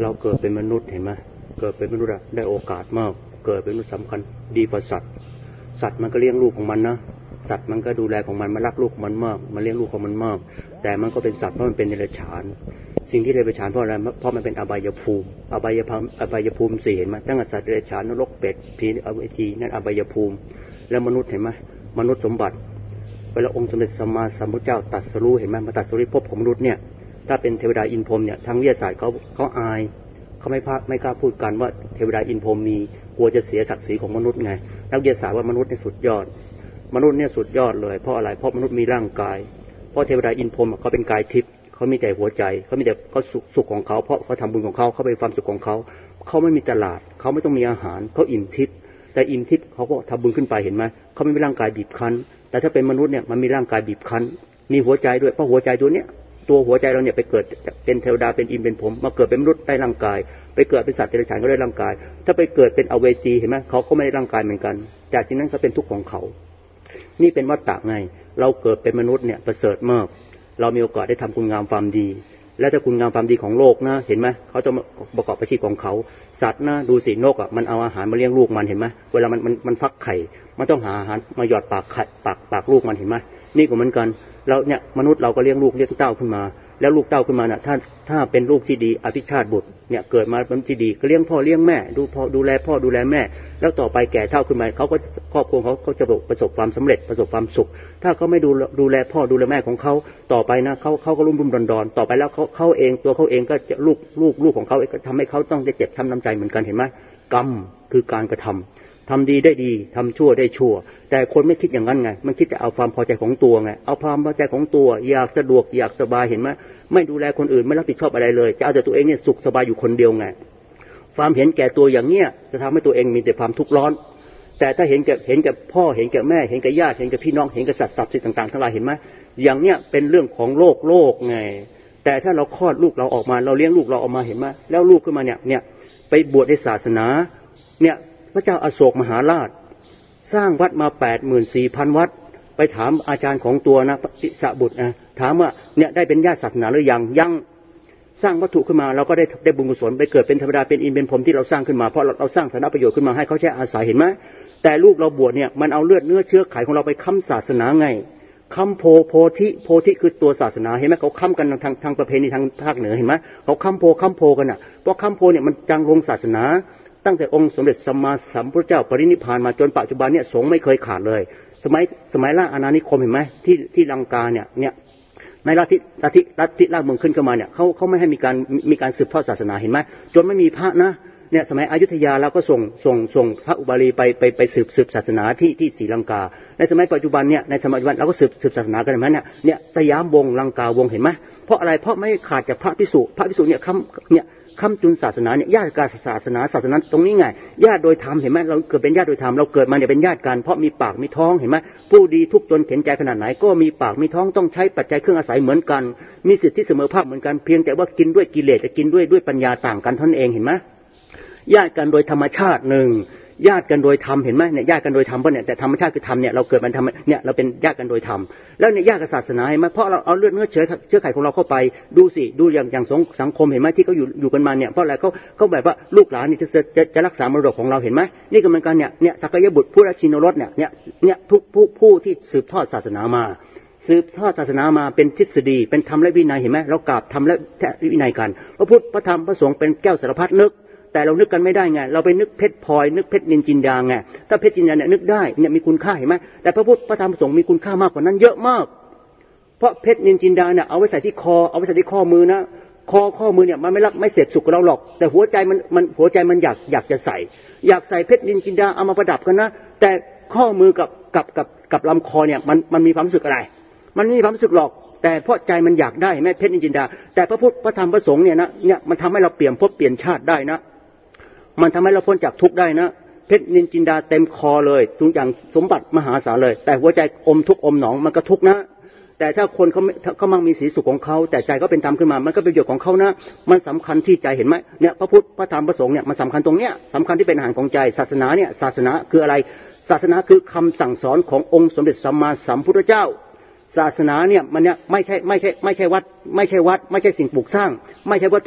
เราเกิดเป็นมนุษย์เห็นไหมเกิดเป็นมนุษย์ได้โอกาสมากเกิดเป็นมนุษย์สำคัญดีกว่าสัตว์มันก็เลี้ยงลูกของมันนะสัตว์มันก็ดูแลของมันรักลูกของมันมากมันเลี้ยงลูกของมันมากแต่มันก็เป็นสัตว์เพราะมันเป็นเดรัจฉานสิ่งที่เดรัจฉานเพราะอะไรเพราะมันเป็นอบายภูมิ4เห็นไหมตั้งแต่สัตว์เดรัจฉานนรกเป็ดผีอเวจีนั่นอบายภูมิแล้วมนุษย์เห็นไหมมนุษย์สมบัติเวลาองค์สมเด็จสัมมาสัมพุทธเจ้าตรัสรู้เห็นไหมมาตรัสรู้ภพของมนุษย์เนี่ยถ้าเป็นเทวดาอินพรหมเนี่ยทางวิทยาศาสตร์เขาอายเขาไม่กล้าพูดกันว่าเทวดาอินพรหมมีกลัวจะเสียศักดิ์ศรีของมนุษย์ไงนักวิทยาศาสตร์ว่ามนุษย์นี่สุดยอดมนุษย์เนี่ยสุดยอดเลยเพราะอะไรเพราะมนุษย์มีร่างกายเพราะเทวดาอินพรหมเขาเป็นกายทิพย์เขามีแต่หัวใจเขามีแต่เขาสุขของเขาเพราะเขาทำบุญของเขาเป็นความสุขของเขาไม่มีตลาดเขาไม่ต้องมีอาหารเขาอิ่มทิพย์แต่อิ่มทิพย์เขาก็ทำบุญขึ้นไปเห็นไหมเขาไม่มีร่างกายบีบคั้นแต่ถ้าเป็นมนุษย์เนี่ยมันมีร่างกายบีบคั้นมีหัวใจด้วยเพราะหัวใจตัวเนี้ยตัวหัวใจเราเนี่ยไปเกิดเป็นเทวดาเป็นอินเป็นพรหมมาเกิดเป็นมนุษย์ได้ร่างกายไปเกิดเป็นสัตว์เดรัจฉานก็ได้ร่างกายถ้าไปเกิดเป็นอเวจีเห็นไหมเขาก็ไม่ได้ร่างกายเหมือนกันจากที่นั้นเขาเป็นทุกข์ของเขานี่เป็นวัฏฏะไงเราเกิดเป็นมนุษย์เนี่ยประเสริฐมากเรามีโอกาสได้ทำคุณงามความดีและถ้าคุณงามความดีของโลกนะเห็นไหมเขาจะประกอบอาชีพของเขาสัตว์นะดูสินกอ่ะมันเอาอาหารมาเลี้ยงลูกมันเห็นไหมเวลามันฟักไข่มันต้องหาอาหารมาหยอดปากลูกมันเห็นไหมนี่ก็เหมือนกันเราเนี่ยมนุษย์เราก็เลี้ยงลูกเลี้ยงเต้าขึ้นมาแล้วลูกเต้าขึ้นมาน่ะถ้าเป็นลูกที่ดีอภิชาติบุตรเนี่ยเกิดมาเป็นที่ดีก็เลี้ยงพ่อเลี้ยงแม่ดูแลพ่อดูแลแม่แล้วต่อไปแก่เฒ่าขึ้นมาเขาก็ครอบครัวเขาจะประสบความสำเร็จประสบความสุขถ้าเขาไม่ดูแลพ่อดูแลแม่ของเขาต่อไปนะเขาก็รุ่มดอนต่อไปแล้วเขาเองตัวเขาเองก็จะลูกของเขาทำให้เขาต้องได้เจ็บช้ำน้ำใจเหมือนกันเห็นไหมกรรมคือการกระทำดีได้ดีทำชั่วได้ชั่วแต่คนไม่คิดอย่างนั้นไงมันคิดแต่เอาความพอใจของตัวไงเอาความพอใจของตัวอยากสะดวกอยากสบายเห็นไหมไม่ดูแลคนอื่นไม่รับผิดชอบอะไรเลยจะเอาแต่ตัวเองเนี่ยสุขสบายอยู่คนเดียวไงความเห็นแก่ตัวอย่างเนี้ยจะทำให้ตัวเองมีแต่ความทุกข์ร้อนแต่ถ้าเห็นแก่พ่อเห็นแก่แม่เห็นแก่ญาติเห็นแก่พี่น้องเห็นแก่สัตว์สิ่งต่างๆทั้งหลายเห็นไหมอย่างเนี้ยเป็นเรื่องของโลกไงแต่ถ้าเราคลอดลูกเราออกมาเราเลี้ยงลูกเราออกมาเห็นไหมแล้วลูกขึ้นมาเนี่ยไปบวชในศาสนาเนี่ยพระเจ้าอโศกมหาราชสร้างวัดมา 84,000 วัดไปถามอาจารย์ของตัวนะปิสบุตรนะถามว่าเนี่ยได้เป็นญาติศาสนาหรือยังสร้างวัตถุขึ้นมาเราก็ได้บุญกุศลไปเกิดเป็นเทวดาเป็นอินเป็นพรหมที่เราสร้างขึ้นมาเพราะเราสร้างฐานะประโยชน์ขึ้นมาให้เขาใช้อาศัยเห็นไหมแต่ลูกเราบวชเนี่ยมันเอาเลือดเนื้อเชื้อไขของเราไปค้ำศาสนาไงค้ำโพธิคือตัวศาสนาเห็นไหมเขาค้ำกันทางประเพณีทางภาคเหนือเห็นไหมเขาค้ำโพกันอ่ะเพราะค้ำโพเนี่ยมันจังลงศาสนาตั้งแต่องค์สมเด็จสัมมาสัมพุทธเจ้าปรินิพพานมาจนปัจจุบันเนี่ยสงฆ์ไม่เคยขาดเลยสมัยล่าอาณานิคมเห็นไหมที่ลังกาเนี่ยในลัทธิล่าเมืองขึ้นมาเนี่ยเขาไม่ให้มีการสืบทอดศาสนาเห็นไหมจนไม่มีพระนะเนี่ยสมัยอยุธยาเราก็ส่งพระอุบาลีไปสืบศาสนาที่ศรีลังกาในสมัยปัจจุบันเนี่ยในสมัยปัจจุบันเราก็สืบศาสนากันเห็นไหมเนี่ยสยามวงศ์ลังกาวงศ์เห็นไหมเพราะอะไรเพราะไม่ขาดจากพระภิกษุเนี่ยค้ำจุนศาสนาเนี่ยญาติการศาสนาตรงนี้ไงญาติโดยธรรมเห็นไหมเราเกิดเป็นญาติโดยธรรมเราเกิดมาเนี่ยเป็นญาติกันเพราะมีปากมีท้องเห็นไหมผู้ดีทุกจนเข็นใจขนาดไหนก็มีปากมีท้องต้องใช้ปัจจัยเครื่องอาศัยเหมือนกันมีสิทธิเสมอภาคเหมือนกันเพียงแต่ว่ากินด้วยกิเลสกับกินด้วยปัญญาต่างกันเท่านั้นเองเห็นไหมญาติกันโดยธรรมชาติหนึ่งญาติกันโดยธรรมเห็นไหมเนี่ยญาติกันโดยธรรมเพราะเนี่ยแต่ธรรมชาติคือธรรมเนี่ยเราเกิดมันทำเนี่ยเราเป็นญาติกันโดยธรรมแล้วเนี่ยญาติกับศาสนาเห็นไหมเพราะเราเอาเลือดเนื้อเชื้อไขของเราเข้าไปดูอย่างสังคมเห็นไหมที่เขาอยู่กันมาเนี่ยเพราะอะไรเขาแบบว่าลูกหลานนี่จะรักษามรดกของเราเห็นไหมนี่ก็เหมือนกันเนี่ยสักยบุตรผู้ราชินรสเนี่ยทุกผู้ที่สืบทอดศาสนามาเป็นทฤษฎีเป็นธรรมและวินัยเห็นไหมเรากราบธรรมและวินัยกันพระพุทธพระธรรมพระสงฆ์เป็นแก้วสารพัดนึกแต่เรานึกกันไม่ได้ไงเราไปนึกเพชรพลอยนึกเพชรนินจินดาไงถ้าเพชรจินดาเนี่ยนึกได้เนี่ยมีคุณค่าเห็นไหมแต่พระพุทธพระธรรมพระสงฆ์มีคุณค่ามากกว่านั้นเยอะมากเพราะเพชรนินจินดาเนี่ยเอาไว้ใส่ที่คอเอาไว้ใส่ที่ข้อมือนะข้อมือเนี่ยมันไม่เสพสุขกับเราหรอกแต่หัวใจมันอยากจะใส่เพชรนินจินดาเอามาประดับกันนะแต่ข้อมือกับลำคอเนี่ยมันมีความรู้สึกอะไรมันไม่มีความรู้สึกหรอกแต่เพราะใจมันอยากได้แม่เพชรนินจินดาแต่พระพุทธพระธรรมพระสงฆ์เนี่ยมันทำให้เราเปลี่ยนภพเปลี่ยนชาติได้นะมันทำให้เราพ้นจากทุกข์ได้นะเพชรนินจินดาเต็มคอเลยทุกอย่างสมบัติมหาศาลเลยแต่หัวใจอมทุกข์อมหนองมันก็ทุกข์นะแต่ถ้าคนเขามั่งมีสีสุขของเขาแต่ใจก็เป็นธรรมขึ้นมามันก็เป็นประโยชน์ของเขานะมันสำคัญที่ใจเห็นไหมเนี่ยพระพุทธพระธรรมพระสงฆ์เนี่ยมันสำคัญตรงเนี้ยสำคัญที่เป็นอาหารของใจศาสนาคืออะไรศาสนาคือคำสั่งสอนขององค์สมเด็จสัมมาสัมพุทธเจ้าศาสนาเนี่ยมันเนี่ยไม่ใช่วัดไม่ใช่สิ่งปลูกสร้างไม่ใช่วัตถุ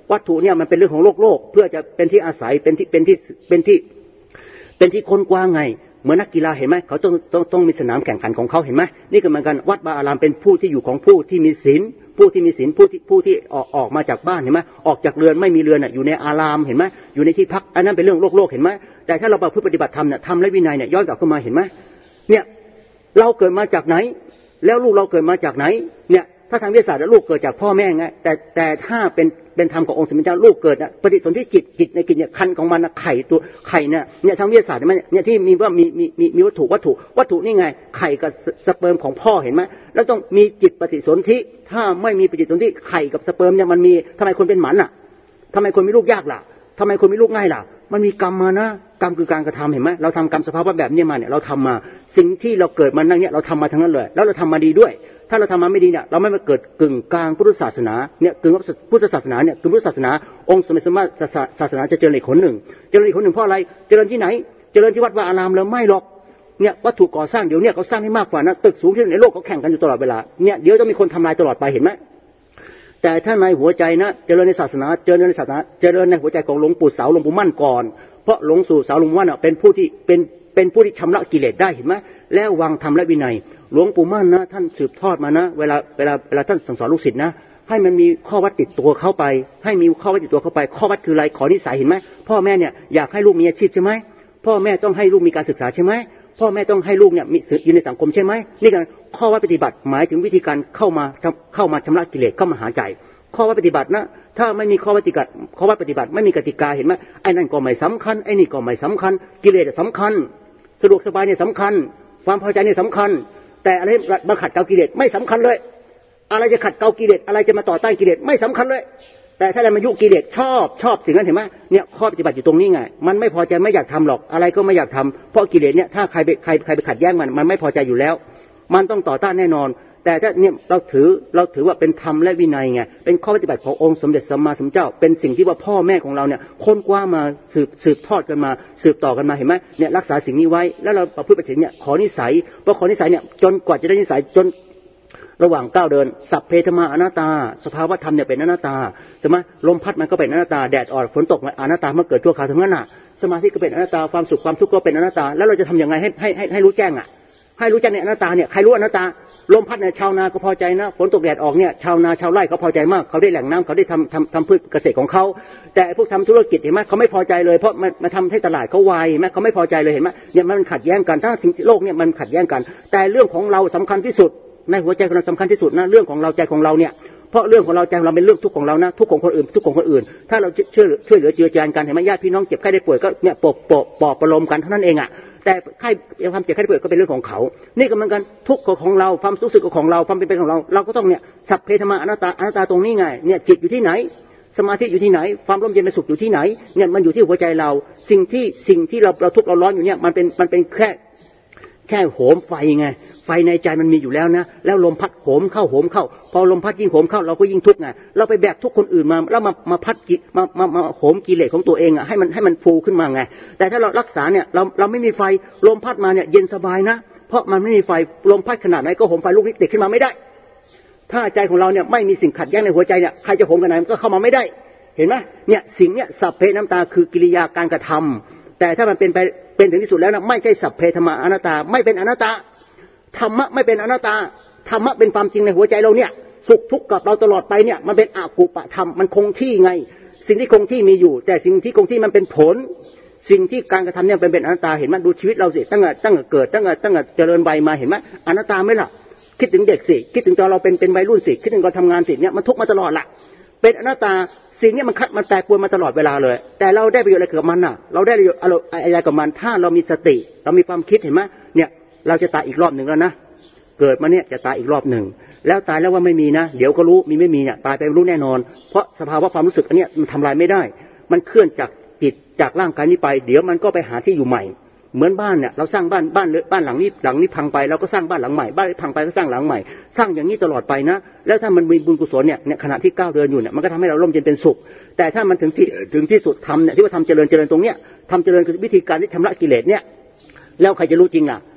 วัตถุเนี่ยมันเป็นเรื่องของโลกเพื่อจะเป็นที่อาศัยเป็นที่ค้นกว้างไงเหมือนนักกีฬาเห็นไหมเขาต้องมีสนามแข่งขันของเขาเห็นไหมนี่ก็เหมือนกันวัดวาอารามเป็นผู้ที่อยู่ของผู้ที่มีศีลผู้ที่ออกมาจากบ้านเห็นไหมออกจากเรือนไม่มีเรือนอยู่ในอารามเห็นไหมอยู่ในที่พักอันนั้นเป็นเรื่องโลกเห็นไหมแต่ถ้าเราประพฤติปฏิบัติธรรมเนี่ยธรรมและวินัยเนี่ยย้อนกลับเข้ามาเห็นไหมเนี่ยเราเกิดมาจากไหนแล้วลูกเราเกิดมาจากไหนเนี่ยถ้าทางวิทยาศาสตร์ลูกเกิดจากพ่อแม่ไงแต่ถ้าเป็นธรรมขององค์สมเด็จเจ้าลูกเกิดปฏิสนธิจิตในจิตเนี่ยคันของมันไข่ตัวไข่เนี่ยทางวิทยาศาสตร์เนี่ยที่มีว่ามีวัตถุนี่ไงไข่กับสเปิร์มของพ่อเห็นไหมแล้วต้องมีจิตปฏิสนธิถ้าไม่มีปฏิสนธิไข่กับสเปิร์มเนี่ยมันมีทำไมคนเป็นหมันอ่ะทำไมคนมีลูกยากล่ะทำไมคนมีลูกง่ายล่ะมันมีกรรมมานะกรรมคือการกระทำเห็นไหมเราทำกรรมสภาวะแบบนี้มาเนี่ยเราทำมาสิ่งที่เราเกิดมานั่งเนี่ยเราทำมาทั้งนั้นเลยแล้วเราทำมาดีด้วยถ้าเราทำมาไม่ดีเนี่ยเราไม่มาเกิดกึ่งกลางพุทธศาสนาเนี่ยกึ่งพุทธศาสนาเนี่ยกึ่งพุทธศาสนาองค์สมเด็จพระศาสนาจะเจริญอีกคนหนึ่งเพราะอะไรเจริญที่ไหนเจริญที่วัดวาอารามแล้วไม่หรอกเนี่ยวัตถุก่อสร้างเดี๋ยวเนี่ยเขาสร้างให้มากกว่านะตึกสูงที่ในโลกเขาแข่งกันอยู่ตลอดเวลาเนี่ยเดี๋ยวต้องมีคนทำลายตลอดไปเห็นไหมแต่ถ้าในหัวใจนะเจริญในศาสนาเจริญในหัวใจของหลวงปู่เสาหลวงปู่มั่นก่อนเพราะหลวงปู่เสาหลวงปู่มั่นเป็นผู้ที่ชำระกิเลสได้เห็นไหมแล้ววางธรรมและวินัยหลวงปู่มั่นนะท่านสืบทอดมานะเวลาท่านสั่งสอนลูกศิษย์นะให้มันมีข้อวัดติดตัวเข้าไปให้มีข้อวัดติดตัวเข้าไปข้อวัดคืออะไรขอนิสัยเห็นไหมพ่อแม่เนี่ยอยากให้ลูกมีอาชีพใช่ไหมพ่อแม่ต้องให้ลูกมีการศึกษาใช่ไหมพ่อแม่ต้องให้ลูกเนี่ยมีอยู่ในสังคมใช่ไหมนี่คือข้อวัดปฏิบัติหมายถึงวิธีการเข้ามาชำระกิเลสเข้ามาหาใจข้อวัดปฏิบัตินะถ้าไม่มีข้อวัดปฏิบัติไม่มีกติกาเห็นไหมไอ้นั่นก็ไม่สำคัญไอ้นี่ก็ไม่สำคัญกิเลสสำคัญสะดวกสบายเนี่ยสำคัญความพอใจเนี่ยสำคัญแต่อะไรมาขัดเกลากิเลสไม่สำคัญเลยอะไรจะขัดเกลากิเลสอะไรจะมาต่อต้านกิเลสไม่สำคัญเลยแต่ถ้าอะไรมายุกิเลสชอบสิ่งนั้นเห็นไหมเนี่ยข้อปฏิบัติอยู่ตรงนี้ไงมันไม่พอใจไม่อยากทำหรอกอะไรก็ไม่อยากทำเพราะกิเลสเนี่ยถ้าใครไปขัดแย้งมันไม่พอใจอยู่แล้วมันต้องต่อต้านแน่นอนแต่ถ้าเนี่ยเราถือว่าเป็นธรรมและวินัยไงเป็นข้อปฏิบัติขององค์สมเด็จสัมมาสัมพุทธเจ้าเป็นสิ่งที่ว่าพ่อแม่ของเราเนี่ยค้นคว้ามาสืบทอดกันมาสืบต่อกันมาเห็นไหมเนี่ยรักษาสิ่งนี้ไว้แล้วเราประพฤติปฏิบัติเนี่ยขอนิสัยเพราะขอนิสัยเนี่ยจนกว่าจะได้นิสัยจนระหว่างก้าวเดินสัพเพธรรมาอนัตตาสภาวะธรรมเนี่ยเป็นอนัตตาใช่ไหมลมพัดมันก็เป็นอนัตตาแดดออกฝนตกอนัตตาเมื่อเกิดชั่วคราวทั้งนั้นน่ะสมาธิก็เป็นอนัตตาความสุขความทุกข์ก็เป็นอนัตตาแล้วเราจะทำยังไงให้รู้แจ้งอ่ะให้รู้จักในอนัตตาเนี่ยใครรู้อนัตตาลมพัดเนี่ยชาวนาก็พอใจนะฝนตกแดดออกเนี่ยชาวนาชาวไร่เขาพอใจมากเขาได้แหล่งน้ำเขาได้ทำพืชเกษตรของเขาแต่พวกทำธุรกิจเห็นไหมเขาไม่พอใจเลยเพราะมาทำให้ตลาดเขาวายไหมเขาไม่พอใจเลยเห็นไหมเนี่ยมันขัดแย้งกันถ้าสิ่งโลกเนี่ยมันขัดแย้งกันแต่เรื่องของเราสำคัญที่สุดในหัวใจของเราสำคัญที่สุดนะเรื่องของเราใจของเราเนี่ยเพราะเรื่องของเราใจของเราเป็นเรื่องทุกข์ของเรานะทุกข์ของคนอื่นถ้าเราช่วยเหลือเจือจานกันเห็นไหมญาติพี่น้องเจ็บไข้ได้ป่วยก็เนี่ยปลอบประโลมกันเท่านั้นเองอ่ะแต่ความเจ็บไข้ได้ป่วยก็เป็นเรื่องของเขานี่ก็เหมือนกันทุกข์ของเราความรู้สึกของเราความเป็นไปของเราก็ต้องเนี่ยสัพเพธรรมาอนัตตาตรงนี้ไงเนี่ยจิตอยู่ที่ไหนสมาธิอยู่ที่ไหนความร่มเย็นเป็นสุขอยู่ที่ไหนเนี่ยมันอยู่ที่หัวใจเราสิ่งที่เราทุกข์เราร้อนอยู่เนี่ยมันเป็นแค่โหมไฟไงไฟในใจมันมีอยู่แล้วนะแล้วลมพัดโหมเข้าพอลมพัดยิ่งโหมเข้าเราก็ยิ่งทุกข์ไงเราไปแบกทุกคนอื่นมาแล้วมาพัดมาโหมกิเลสของตัวเองอ่ะให้มันฟูขึ้นมาไงแต่ถ้าเรารักษาเนี่ยเราไม่มีไฟลมพัดมาเนี่ยเย็นสบายนะเพราะมันไม่มีไฟลมพัดขนาดไหนก็โหมไฟลูกนี้ติดขึ้นมาไม่ได้ถ้าใจของเราเนี่ยไม่มีสิ่งขัดแย้งในหัวใจเนี่ยใครจะโหมกันไหนมันก็เข้ามาไม่ได้เห็นไหมเนี่ยสิ่งเนี่ยสัพเพน้ำตาคือกิริยาการกระทำแต่ถ้ามันเป็นถึงที่สุดแล้วนะไม่ใช่สัพเพธรรมาอนัตตาไม่เป็นอนัตตาธรรมะไม่เป็นอนัตตาธรรมะเป็นความจริงในหัวใจเราเนี่ยสุขทุกข์กับเราตลอดไปเนี่ยมันเป็นอกุปธรรมมันคงที่ไงสิ่งที่คงที่มีอยู่แต่สิ่งที่คงที่มันเป็นผลสิ่งที่การกระทำเนี่ยเป็นอนัตตาเห็นไหมดูชีวิตเราสิตั้งแต่เกิดตั้งแต่เจริญวัยมาเห็นไหมอนัตตาไหมล่ะคิดถึงเด็กสิคิดถึงตอนเราเป็นวัยรุ่นสิคิดถึงตอนทำงานสิเนี่ยมันทุกข์มาตลอดละเป็นอนัตตาสิ่งนี้มันแตกปวนมาตลอดเวลาเลยแต่เราได้ประโยชน์อะไรกับมันน่ะเราได้อะไรกับมันถ้าเรามีสติเรามีความคิดเห็นไหมเนี่ยเราจะตายอีกรอบหนึ่งแล้วนะเกิดมาเนี่ยจะตายอีกรอบหนึ่งแล้วตายแล้วว่าไม่มีนะเดี๋ยวก็รู้มีไม่มีเนี่ยตายไปรู้แน่นอนเพราะสภาวะความรู้สึกอันนี้มันทำลายไม่ได้มันเคลื่อนจากจิตจากร่างกายนี้ไปเดี๋ยวมันก็ไปหาที่อยู่ใหม่เหมือนบ้านเนี่ยเราสร้างบ้านหลังนี้พังไปเราก็สร้างบ้านหลังใหม่บ้านพังไปก็สร้างหลังใหม่สร้างอย่างนี้ตลอดไปนะแล้วถ้ามันมีบุญกุศลเนี่ยขณะที่ก้าวเดินอยู่เนี่ยมันก็ทำให้เราร่มเย็นเป็นสุขแต่ถ้ามันถึงที่สุดทำเนี่ยที่ว่าทำเจริญตรงเนี้ยทำเจริญคือวิธีการที่ชำระกิเลสเนี่ยแล้วใครจะรู้จริงล่ะ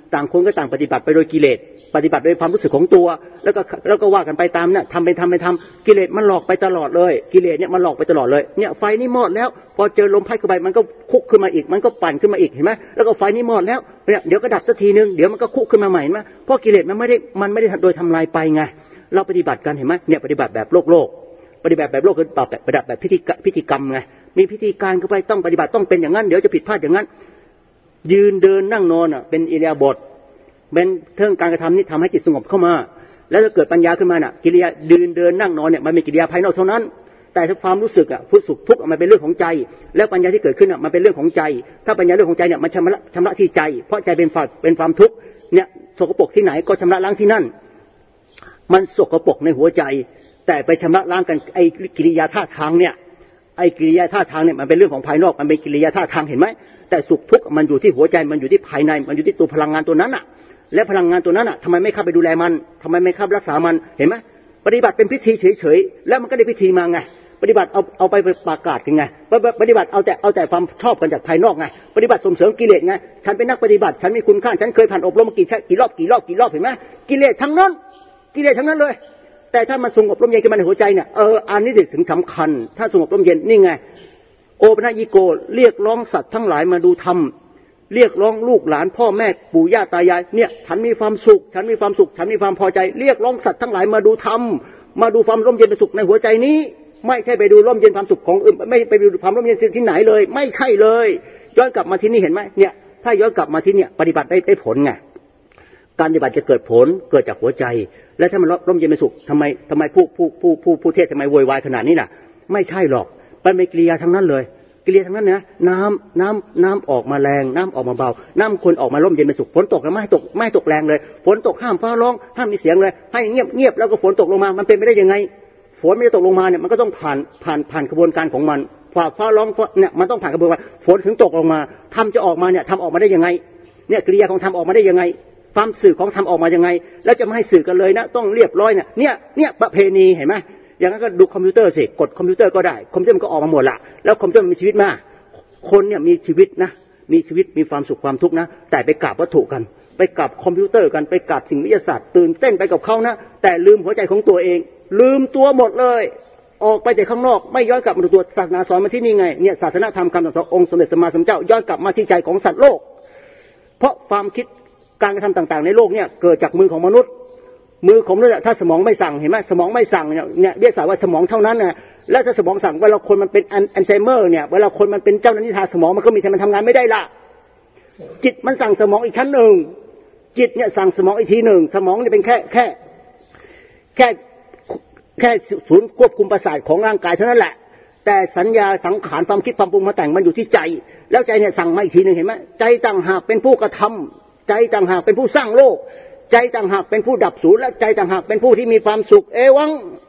ต่างคนก็ต่างปฏิบัติไปโดยกิเลสปฏิบัติโดยความรู้สึกของตัวแล้วก็ว่ากันไปตามทำกิเลสมันหลอกไปตลอดเลยกิเลสเนี่ยมันหลอกไปตลอดเลยเนี่ยไฟนี่มอดแล้วพอเจอลมพัดเข้าไปมันก็คุกขึ้นมาอีกมันก็ปั่นขึ้นมาอีกเห็นไหมแล้วก็ไฟนี่มอดแล้วเนี่ยเดี๋ยวก็ดับสักทีนึงเดี๋ยวมันก็คุกขึ้นมาใหม่เห็นไหมเพราะกิเลสมันไม่ได้โดยทำลายไปไงเราปฏิบัติกันเห็นไหมเนี่ยปฏิบัติแบบโลกปฏิบัติแบบโลกคือปฏิบัติแบบพิธีกรรมไงมีพิธีการเข้าไปต้องปฏิบัติต้องเป็นอย่างนั้นเดี๋ยวจะผิดพลาดอย่างนั้นยืนเดินนั่งนอนเป็นอิริยาบถเป็นเรื่องการกระทำนี้ทำให้จิตสงบเข้ามาแล้วจะเกิดปัญญาขึ้นมากิริยายืนเดินนั่งนอนเนี่ยมันเป็นกิริยาภายนอกเท่านั้นแต่ถ้าความรู้สึกสุขทุกข์มันเป็นเรื่องของใจแล้วปัญญาที่เกิดขึ้นมันเป็นเรื่องของใจถ้าปัญญาเรื่องของใจเนี่ยมันชำระที่ใจเพราะใจเป็นความทุกข์เนี่ยสกปรกที่ไหนก็ชำระล้างที่นั่นมันสกปรกในหัวใจแต่ไปชำระล้างกันไอ้กิริยาท่าทางเนี่ยไอ้กิริยาท่าทางเนี่ยมันเป็นเรื่องของภายนอกมันเป็นกิริยาท่าทางเห็นไหมแต่สุขทุกข์มันอยู่ที่หัวใจมันอยู่ที่ภายในมันอยู่ที่ตัวพลังงานตัวนั้นและพลังงานตัวนั้นทำไมไม่เข้าไปดูแลมันทำไมไม่เข้ารักษามันเห็นไหมปฏิบัติเป็นพิธีเฉยๆแล้วมันก็ได้พิธีมาไงปฏิบัติเอาไปประกาศกันไงปฏิบัติเอาแต่ความชอบกันจากภายนอกไงปฏิบัติส่งเสริมกิเลสไงฉันเป็นนักปฏิบัติฉันมีคุณค่าฉันเคยผ่านอบรมมากี่รอบเห็นไหมกิเลสทั้งนั้นเลยแต่ถ้ามันสงบร่มเย็นขึ้นมาในหัวใจเนี่ยอันนี้ถึงสำคัญถ้าสงบร่มเย็นนี่ไงโอปนัญิโกเรียกร้องสัตว์ทั้งหลายมาดูธรรมเรียกร้องลูกหลานพ่อแม่ปู่ย่าตายายเนี่ยฉันมีความสุขฉันมีความพอใจเรียกร้องสัตว์ทั้งหลายมาดูธรรมมาดูความร่มเย็นเป็นสุขในหัวใจนี้ไม่ใช่ไปดูร่มเย็นความสุขของอื่นไม่ไปดูความร่มเย็นที่ไหนเลยไม่ใช่เลยย้อนกลับมาที่นี่เห็นไหมเนี่ยถ้าย้อนกลับมาที่เนี่ยปฏิบัติได้ผลไงการปฏิบัติจะเกิดผลเกิดจากหัวใจและถ้ามันร่มเย็นเป็นสุขทำไมผู้เทศทำไมโวยวายขนาดนี้น่ะไม่ใช่หรอกมันเป็นกิริยาทั้งนั้นเลยกิริยาทั้งนั้นนะน้ำออกมาแรงน้ำออกมาเบาน้ำคนออกมาร่มเย็นเป็นสุขฝนตกแล้วไม่ตกแรงเลยฝนตกห้ามฟ้าร้องห้ามมีเสียงเลยให้เงียบแล้วก็ฝนตกลงมามันเป็นไปได้ยังไงฝนไม่ได้ตกลงมาเนี่ยมันก็ต้องผ่านกระบวนการของมันฟ้าร้องเนี่ยมันต้องผ่านกระบวนการฝนถึงตกลงมาทำจะออกมาเนี่ยทำออกมาได้ยังไงเนี่ยกิริยาของทำออกมาได้ยังไงความสื่อของทำออกมายังไงแล้วจะไม่ให้สื่อกันเลยนะต้องเรียบร้อยเนี่ยประเพณีเห็นไหมอย่างนั้นก็ดูคอมพิวเตอร์สิกดคอมพิวเตอร์ก็ได้คอมพิวเตอร์มันก็ออกมาหมดละแล้วคอมพิวเตอร์มันมีชีวิตมากคนเนี่ยมีชีวิตนะมีชีวิตมีความสุขความทุกข์นะแต่ไปกราบวัตถุกันไปกราบคอมพิวเตอร์กันไปกราบสิ่งวิทยาศาสตร์ตื่นเต้นไปกับเขานะแต่ลืมหัวใจของตัวเองลืมตัวหมดเลยออกไปแต่ข้างนอกไม่ย้อนกลับมาดูตัวศาสนาสอนมาที่นี่ไงเนี่ยศาสนาธรรมคำสอนขององค์สมเด็จสัมมาสัมพุทธเจ้าย้อนกลับมาที่ใจของสัตว์โลกเพราะความคิดการกระทำต่างๆในโลกเนี่ยเกิดจากมือของมนุษย์ถ้าสมองไม่สั่งเห็นไหมสมองไม่สั่งเนี่ยเรียกว่าสมองเท่านั้นนะแล้วถ้าสมองสั่งเวลาคนมันเป็นอัลไซเมอร์เนี่ยเวลาคนมันเป็นเจ้าหน้าที่ทางสมองมันก็มีแต่มันทำงานไม่ได้ละจิตมันสั่งสมองอีกชั้นหนึ่งจิตเนี่ยสั่งสมองอีกทีหนึ่งสมองเนี่ยเป็นแค่ศูนย์ควบคุมประสาทของร่างกายเท่านั้นแหละแต่สัญญาสังขารความคิดความปรุงมาแต่งมันอยู่ที่ใจแล้วใจเนี่ยสั่งมาอีกทีหนึ่งเห็นไหมใจต่างหากเป็นผู้กระทำใจต่างหากเป็นผู้สร้างโลกใจต่างหากเป็นผู้ดับสูญและใจต่างหากเป็นผู้ที่มีความสุขเอวัง